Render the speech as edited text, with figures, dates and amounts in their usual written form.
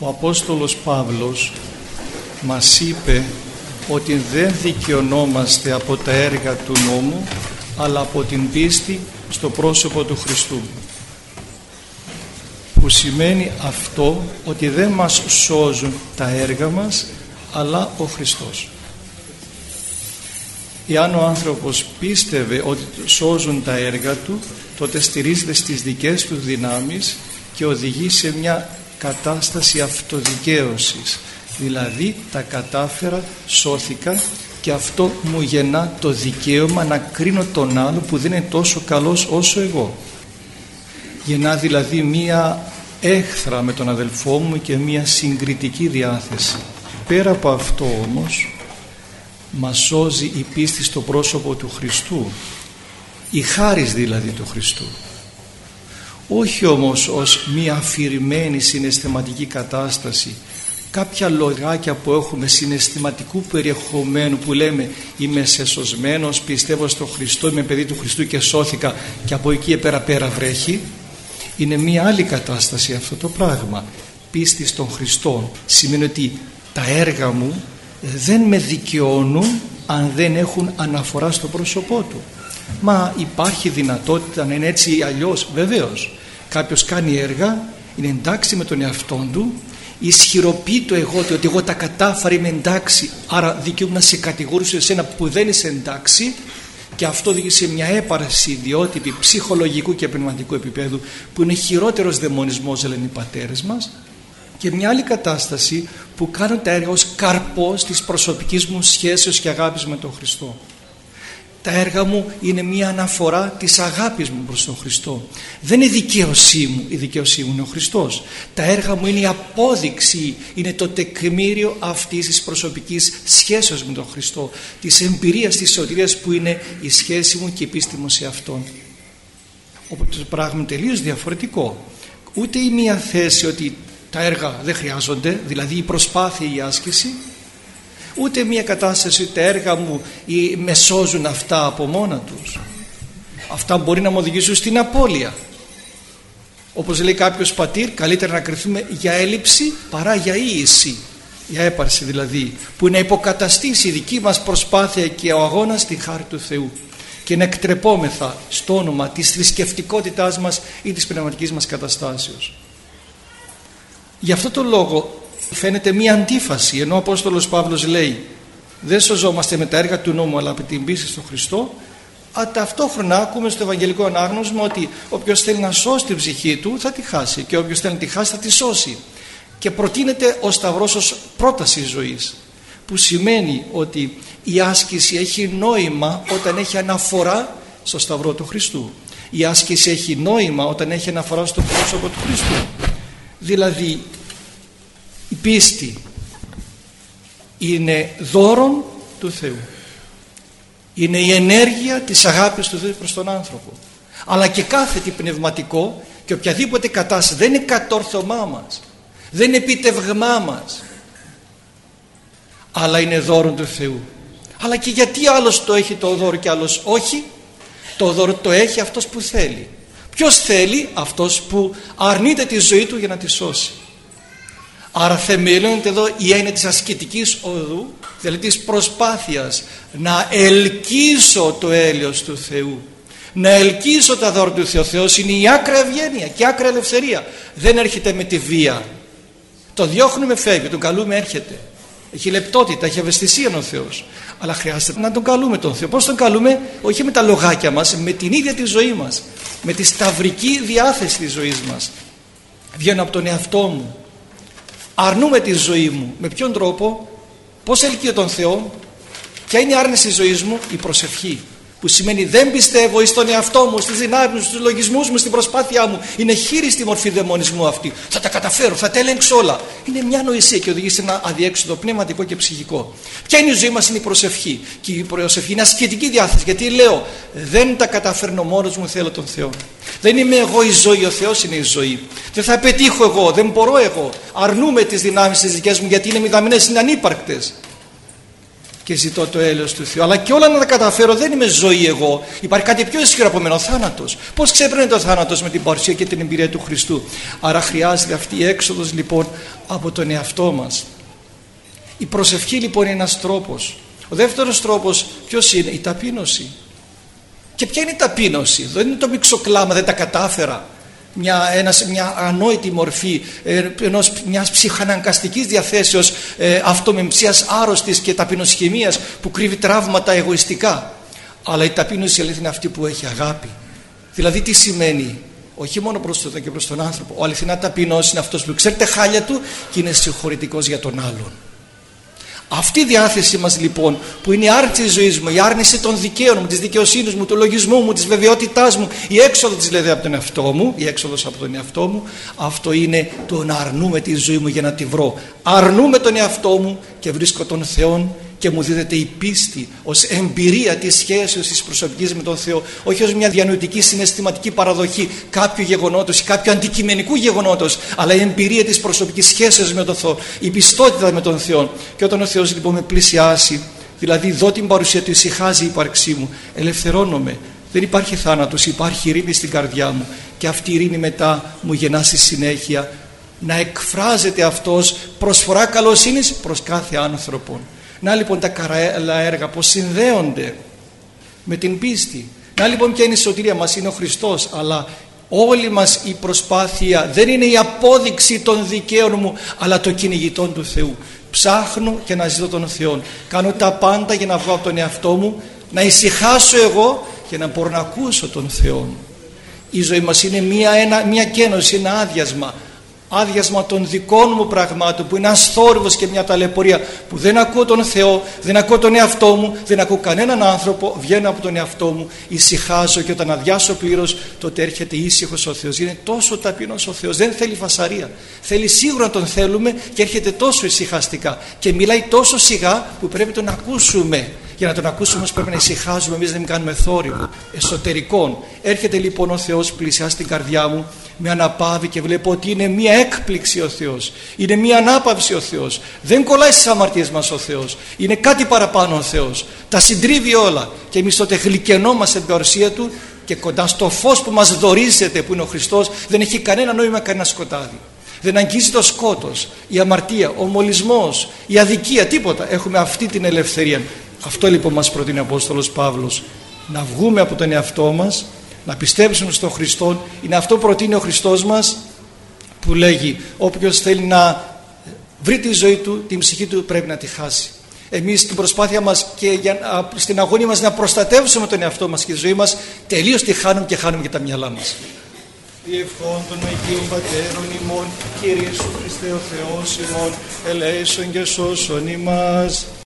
Ο Απόστολος Παύλος μας είπε ότι δεν δικαιωνόμαστε από τα έργα του νόμου, αλλά από την πίστη στο πρόσωπο του Χριστού, που σημαίνει αυτό ότι δεν μας σώζουν τα έργα μας, αλλά ο Χριστός. Εάν ο άνθρωπος πίστευε ότι σώζουν τα έργα του, τότε στηρίζεται στις δικές του δυνάμεις και οδηγεί σε μια κατάσταση αυτοδικαίωσης. Δηλαδή τα κατάφερα, σώθηκα και αυτό μου γεννά το δικαίωμα να κρίνω τον άλλο που δεν είναι τόσο καλός όσο εγώ. Γεννά δηλαδή μία έχθρα με τον αδελφό μου και μία συγκριτική διάθεση. Πέρα από αυτό όμως μας σώζει η πίστη στο πρόσωπο του Χριστού, η χάρις δηλαδή του Χριστού, όχι όμως ως μία αφηρημένη συναισθηματική κατάσταση, κάποια λογάκια που έχουμε συναισθηματικού περιεχομένου που λέμε είμαι σωσμένος, πιστεύω στο Χριστό, είμαι παιδί του Χριστού και σώθηκα και από εκεί πέρα βρέχει. Είναι μία άλλη κατάσταση αυτό το πράγμα. Πίστη στον Χριστό σημαίνει ότι τα έργα μου δεν με δικαιώνουν αν δεν έχουν αναφορά στο πρόσωπό του. Μα υπάρχει δυνατότητα να είναι έτσι ή αλλιώς? Βεβαίως. Κάποιος κάνει έργα, είναι εντάξει με τον εαυτόν του, ισχυροποιεί το εγώ του ότι εγώ τα κατάφερα, είμαι εντάξει, άρα δικαιούμαι να σε κατηγορήσω εσένα που δεν είσαι εντάξει, και αυτό οδηγεί σε μια έπαρση ιδιότυπη ψυχολογικού και πνευματικού επίπεδου που είναι χειρότερος δαιμονισμός, λένε οι πατέρες μας. Και μια άλλη κατάσταση που κάνω τα έργα ως καρπός της προσωπικής μου σχέσεως και αγάπης με τον Χριστό. Τα έργα μου είναι μια αναφορά της αγάπης μου προς τον Χριστό. Δεν είναι δικαίωσή μου, η δικαίωσή μου είναι ο Χριστός. Τα έργα μου είναι η απόδειξη, είναι το τεκμήριο αυτής της προσωπικής σχέσεως με τον Χριστό, της εμπειρίας της σωτηρίας που είναι η σχέση μου και η πίστη μου σε Αυτόν. Οπότε το πράγμα είναι τελείως διαφορετικό. Ούτε η μία θέση ότι τα έργα δεν χρειάζονται, δηλαδή η προσπάθεια, η άσκηση, ούτε μια κατάσταση ότι τα έργα μου με σώζουν αυτά από μόνα τους. Αυτά μπορεί να μου οδηγήσουν στην απώλεια. Όπως λέει κάποιος πατήρ, καλύτερα να κριθούμε για έλλειψη παρά για ίηση, για έπαρση δηλαδή, που να υποκαταστήσει η δική μας προσπάθεια και ο αγώνας τη χάρη του Θεού και να εκτρεπόμεθα στο όνομα της θρησκευτικότητάς μας ή της πνευματικής μας καταστάσεως. Γι' αυτό το λόγο φαίνεται μία αντίφαση, ενώ ο Απόστολος Παύλος λέει δεν σωζόμαστε με τα έργα του νόμου αλλά από την πίστη στον Χριστό, ταυτόχρονα ακούμε στο Ευαγγελικό Ανάγνωσμα ότι όποιος θέλει να σώσει την ψυχή του θα τη χάσει και όποιος θέλει να τη χάσει θα τη σώσει, και προτείνεται ο Σταυρός ως πρόταση ζωής, που σημαίνει ότι η άσκηση έχει νόημα όταν έχει αναφορά στο Σταυρό του Χριστού. Η άσκηση έχει νόημα όταν έχει αναφορά στο πρόσωπο του Χριστού. Δηλαδή η πίστη είναι δώρον του Θεού, είναι η ενέργεια της αγάπης του Θεού προς τον άνθρωπο, αλλά και κάθε τι πνευματικό και οποιαδήποτε κατάσταση δεν είναι κατόρθωμά μας, δεν είναι επίτευγμά μας, αλλά είναι δώρον του Θεού. Αλλά και γιατί άλλος το έχει το δώρο και άλλος όχι? Το δώρο το έχει αυτός που θέλει. Ποιος θέλει? Αυτός που αρνείται τη ζωή του για να τη σώσει. Άρα θεμελιώνεται εδώ η έννοια της ασκητικής οδού, δηλαδή της προσπάθειας να ελκύσω το έλεος του Θεού, να ελκύσω τα δώρα του Θεού. Ο Θεός είναι η άκρα ευγένεια και η άκρα ελευθερία. Δεν έρχεται με τη βία. Το διώχνουμε, φεύγει, τον καλούμε, έρχεται. Έχει λεπτότητα, έχει ευαισθησία ο Θεός. Αλλά χρειάζεται να τον καλούμε τον Θεό. Πώς τον καλούμε? Όχι με τα λογάκια μας, με την ίδια τη ζωή μας, με τη σταυρική διάθεση της ζωής μας. Βγαίνω από τον εαυτό μου, αρνούμε τη ζωή μου. Με ποιον τρόπο? Πώς ελκύω τον Θεό? Ποια είναι η άρνηση της ζωής μου? Η προσευχή, που σημαίνει δεν πιστεύω στον εαυτό μου, στις δυνάμεις μου, στους λογισμούς μου, στην προσπάθειά μου. Είναι χείριστη μορφή δαιμονισμού αυτή. Θα τα καταφέρω, θα τα ελέγξω όλα. Είναι μια νοησία και οδηγεί σε ένα αδιέξοδο πνευματικό και ψυχικό. Ποια είναι η ζωή μας? Είναι η προσευχή. Και η προσευχή είναι ασκητική διάθεση. Γιατί λέω δεν τα καταφέρνω μόνος μου, θέλω τον Θεό. Δεν είμαι εγώ η ζωή, ο Θεός είναι η ζωή. Δεν θα πετύχω εγώ, δεν μπορώ εγώ. Αρνούμε τις δυνάμεις τις δικές μου γιατί είναι μηδαμινές, είναι ανύπαρκτες. και ζητώ το έλεος του Θεού. Αλλά και όλα να τα καταφέρω δεν είμαι ζωή εγώ. Υπάρχει κάτι πιο ισχυρό από μένα, ο θάνατος. Πώς ξεπερνάει ο θάνατος? Με την παρουσία και την εμπειρία του Χριστού. Άρα χρειάζεται αυτή η έξοδος λοιπόν από τον εαυτό μας. Η προσευχή λοιπόν είναι ένας τρόπος. Ο δεύτερος τρόπος ποιος είναι? Η ταπείνωση. Και ποια είναι η ταπείνωση? Δεν είναι το μιξοκλάμα, δεν τα κατάφερα. Μια ανόητη μορφή μιας ψυχαναγκαστικής διαθέσεως, αυτομεμψίας άρρωστης και ταπεινοσχημίας που κρύβει τραύματα εγωιστικά. Αλλά η ταπείνωση αλήθεια είναι αυτή που έχει αγάπη. Δηλαδή τι σημαίνει? Όχι μόνο προς τον Θεό και προς τον άνθρωπο. Ο αληθινά ταπεινός είναι αυτός που ξέρει τα χάλια του και είναι συγχωρητικός για τον άλλον. Αυτή η διάθεση μας λοιπόν, που είναι η άρνηση της ζωής μου, η άρνηση των δικαίων μου, της δικαιοσύνης μου, του λογισμού μου, της βεβαιότητάς μου, η έξοδος δηλαδή από τον εαυτό μου, η έξοδος από τον εαυτό μου, αυτό είναι το να αρνούμε τη ζωή μου για να τη βρω. Αρνούμε τον εαυτό μου και βρίσκω τον Θεό και μου δίδεται η πίστη ως εμπειρία της σχέσεως της προσωπικής με τον Θεό, όχι ως μια διανοητική συναισθηματική παραδοχή κάποιου γεγονότος ή κάποιου αντικειμενικού γεγονότος, αλλά η εμπειρία της προσωπικής σχέσεως με τον Θεό, η πιστότητα με τον Θεό. Και όταν ο Θεός λοιπόν με πλησιάσει, δηλαδή δω την παρουσία του, ησυχάζει η ύπαρξή μου, ελευθερώνομαι. Δεν υπάρχει θάνατος, υπάρχει ειρήνη στην καρδιά μου και αυτή η ειρήνη μετά μου γεννά στη συνέχεια να εκφράζεται αυτός προσφορά καλοσύνης προς κάθε άνθρωπο. Να λοιπόν τα καλά έργα πως συνδέονται με την πίστη. Να λοιπόν ποια είναι η σωτηρία μας? Είναι ο Χριστός. Αλλά όλη μας η προσπάθεια δεν είναι η απόδειξη των δικαίων μου, αλλά το κυνηγητών του Θεού. Ψάχνω και να ζητώ τον Θεό. Κάνω τα πάντα για να βγω από τον εαυτό μου, να ησυχάσω εγώ και να μπορώ να ακούσω τον Θεό. Η ζωή μας είναι μια κένωση, ένα άδειασμα. Άδειασμα των δικών μου πραγμάτων, που είναι ένας θόρυβος και μια ταλαιπωρία, που δεν ακούω τον Θεό, δεν ακούω τον εαυτό μου, δεν ακούω κανέναν άνθρωπο, βγαίνω από τον εαυτό μου, ησυχάζω και όταν αδειάσω πλήρως, τότε έρχεται ήσυχος ο Θεός. Είναι τόσο ταπεινός ο Θεός, δεν θέλει φασαρία. Θέλει σίγουρα να τον θέλουμε και έρχεται τόσο ησυχαστικά και μιλάει τόσο σιγά που πρέπει τον ακούσουμε. Για να τον ακούσουμε όμως πρέπει να ησυχάζουμε εμείς, να μην κάνουμε θόρυβο εσωτερικών. Έρχεται λοιπόν ο Θεός, πλησιάζει την καρδιά μου, με αναπαύει και βλέπω ότι είναι μία έκπληξη ο Θεός. Είναι μία ανάπαυση ο Θεός. Δεν κολλάει στις αμαρτίες μας ο Θεός. Είναι κάτι παραπάνω ο Θεός. Τα συντρίβει όλα. Και εμείς τότε γλυκαινόμαστε την παρουσία Του και κοντά στο φως που μας δωρίζεται, που είναι ο Χριστός, δεν έχει κανένα νόημα κανένα σκοτάδι. Δεν αγγίζει το σκότος, η αμαρτία, ο μολυσμός, η αδικία, τίποτα. Έχουμε αυτή την ελευθερία. Αυτό λοιπόν μας προτείνει ο Απόστολος Παύλος, να βγούμε από τον εαυτό μας, να πιστέψουμε στον Χριστό. Είναι αυτό που προτείνει ο Χριστός μας, που λέγει όποιος θέλει να βρει τη ζωή του, την ψυχή του πρέπει να τη χάσει. Εμείς στην προσπάθεια μας και στην αγωνία μας να προστατεύσουμε τον εαυτό μας και τη ζωή μας, τελείως τη χάνουμε και χάνουμε και τα μυαλά μας. Διευχών των Αγίων Πατέρων ημών, Κύριε Ιησού Χριστέ ο Θεός ημών, ελέησον και σώσον ημάς.